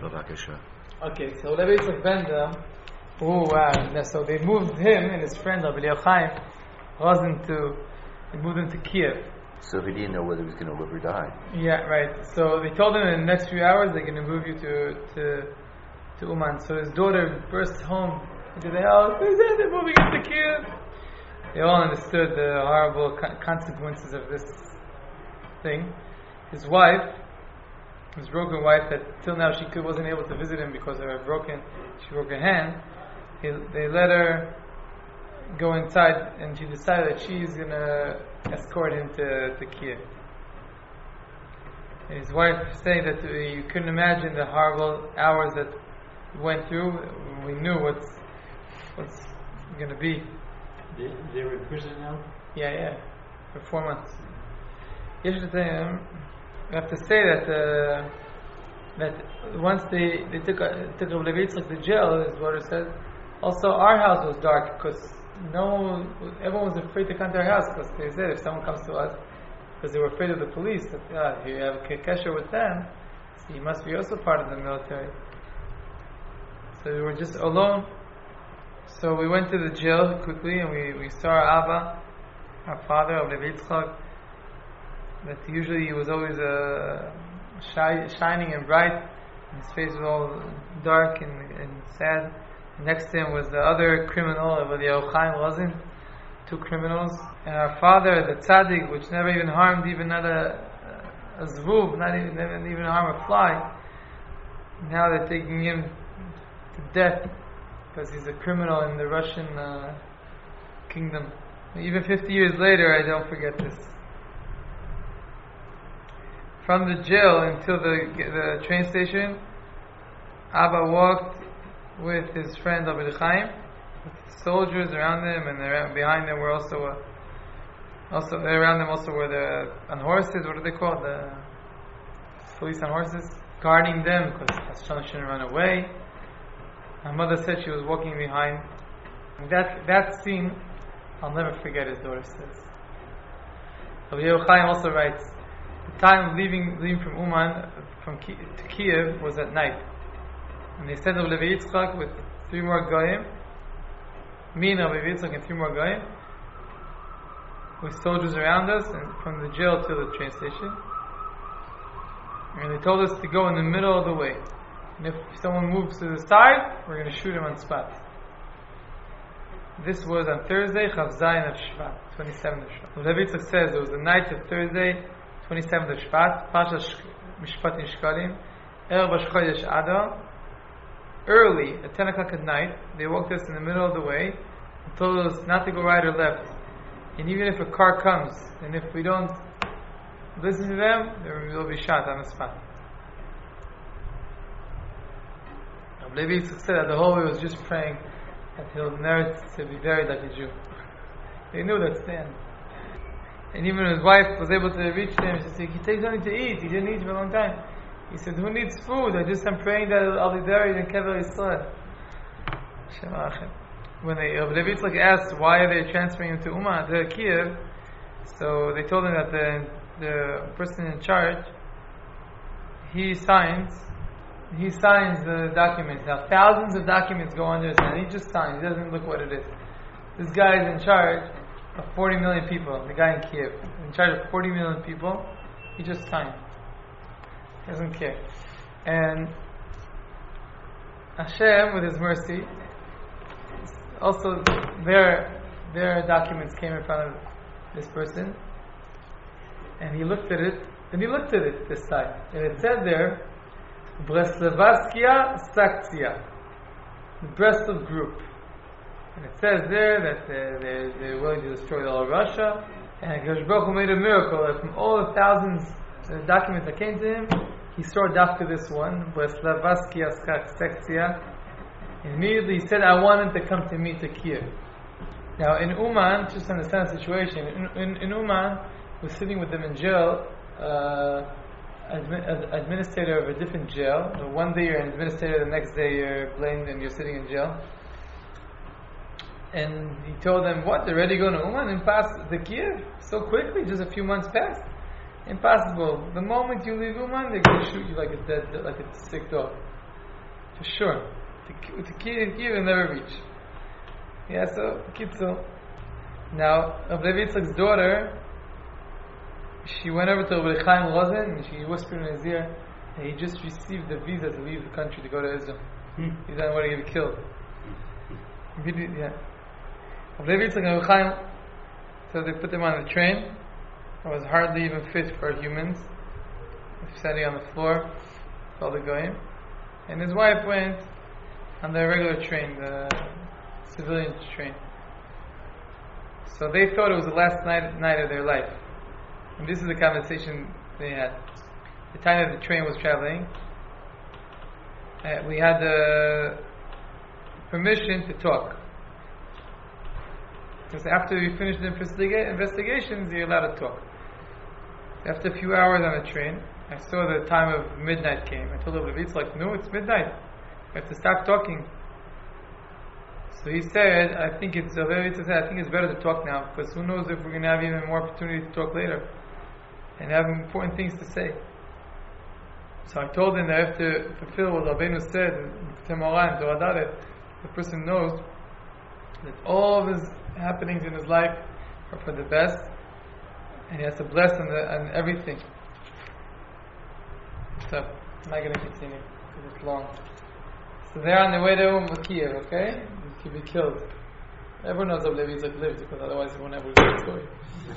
Okay, so Levi Yitzchak Benda, so they moved him and his friend Rabbi Yochaim they moved him to Kiev. So he didn't know whether he was going to live or die. Yeah, right. So they told him in the next few hours they're going to move you to Uman. So his daughter burst home into the house. They said they're moving him to Kiev. They all understood the horrible consequences of this thing. His wife, his broken wife, that till now she wasn't able to visit him because of she broke her hand. They let her go inside, and she decided that she's gonna escort him to Kiev. His wife saying that you couldn't imagine the horrible hours that we went through. We knew what's gonna be. They're in prison now? Yeah, for 4 months. Yesterday, we have to say that once they took Rabbi Yitzchak to jail, his daughter said, also our house was dark because everyone was afraid to come to our house because they said if someone comes to us, because they were afraid of the police, that if you have a kesher with them, so you must be also part of the military. So we were just alone. So we went to the jail quickly and we saw our Abba, our father, Rabbi Yitzchak, that usually he was always shining and bright, and his face was all dark and sad. Next to him was the other criminal, Rabbi Yochaim Lozin, 2 criminals. And our father, the tzaddik, which never even harmed even not a zvuv, never even harmed a fly, now they're taking him to death because he's a criminal in the Russian kingdom. Even 50 years later, I don't forget this. From the jail until the train station, Abba walked with his friend Rabbi Chaim, with soldiers around him, and behind them were also around them also were the on horses. What are they called? The police on horses, guarding them because Hashem shouldn't run away. My mother said she was walking behind. And that scene, I'll never forget. His daughter says. Rabbi Yochaim also writes, the time of leaving from Uman to Kiev was at night. And they sent Rabbi Yitzchak with 3 more goyim, me and Rabbi Yitzchak and 3 more goyim, with soldiers around us, and from the jail to the train station. And they told us to go in the middle of the way. And if someone moves to the side, we're going to shoot him on spot. This was on Thursday, Chav Zayin of Shvat, 27th of Shvat. Rabbi Yitzchak says it was the night of Thursday, 27th of Shvat, Pasha Mishpatim Shkalim, Erev Chodesh Adar. Early, at 10 o'clock at night, they walked us in the middle of the way and told us not to go right or left. And even if a car comes, and if we don't listen to them, we will be shot on the spot. Rabbi Yitzchak said that the whole way was just praying that he'll merit to be buried like a Jew. They knew that's the end. And even his wife was able to reach him. She said, he takes something to eat. He didn't eat for a long time. He said, who needs food? I'm praying that I'll be buried in Kever Yisrael. When Rabbi Yitzchak asked why are they transferring him to Uman, to Kiev, so they told him that the person in charge, he signs the documents. Now thousands of documents go under his hand. He just signs. He doesn't look what it is. This guy is in charge of 40 million people. The guy in Kiev, in charge of 40 million people, he just signs. He doesn't care. And Hashem, with His mercy, also their documents came in front of this person, and he looked at it. And he looked at it this side, and it said there, Breslavatskia Saktia, the Breslov group. And it says there that they're willing to destroy all of Russia. And Hakadosh Baruch Hu made a miracle that from all the thousands of documents that came to him, he saw after this one, Breslavatskia Saktia. And immediately he said, I want him to come to me to Kiev. Now in Uman, just to understand the situation, in Uman, was sitting with them in jail, administrator of a different jail. One day you're an administrator, the next day you're blamed and you're sitting in jail. And he told them, what, they're ready to go to Uman and pass the Kiev so quickly, just a few months passed? Impossible. The moment you leave Uman, they're going to shoot you like a sick dog. for sure. To Kiev will never reach. Yeah, so Kitzel. Now, Rav Levi Yitzchak's daughter, she went over to Rabbi Chaim Rosen and she whispered in his ear that he just received the visa to leave the country to go to Israel. He doesn't want to get killed. Yeah. Rav Levi Yitzchak and Rabbi Chaim, so they put him on the train. It was hardly even fit for humans. He was sitting on the floor, all the goyim. And his wife went on the regular train, the civilian train. So they thought it was the last night of their life. And this is the conversation they had. The time that the train was traveling, we had the permission to talk. Because after we finished the investigations, you're allowed to talk. After a few hours on the train, I saw the time of midnight came. I told him, it's like, no, it's midnight. We have to stop talking. So he said, I think it's better to talk now, because who knows if we're going to have even more opportunity to talk later and have important things to say. So I told him that I have to fulfill what Rabbeinu said in Torah and Torah, the person knows that all of his happenings in his life are for the best, and he has to bless on everything. So I'm not going to continue because it's long. So they're on the way to Kiev, okay? He could be killed. Everyone knows Rabbi Levi Yitzchak lived, because otherwise he won't ever get the story.